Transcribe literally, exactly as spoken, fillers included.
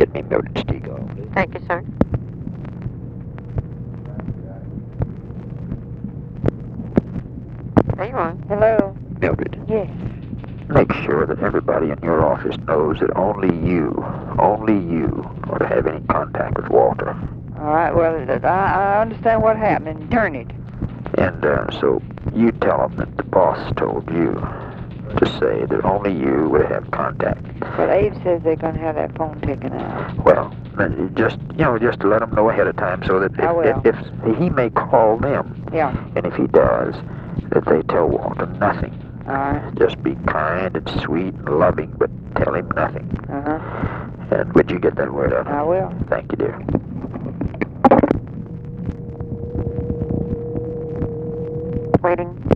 Get me Mildred Stegall, please. Thank you, sir. There you are. Hello? Mildred, Yes. make sure that everybody in your office knows that only you, only you, are to have any contact with Walter. All right, well, I, I understand what happened, and turn it. And uh, so you tell them that the boss told you to say that only you would have contact. But Abe says they're going to have that phone taken out. Well, then just, you know, just to let them know ahead of time so that I will. if, if, if he may call them, Yeah. and if he does, that they tell Walter nothing. All right. Just be kind and sweet and loving, but tell him nothing. Uh-huh. And would you get that word out? I will. Thank you, dear. Waiting.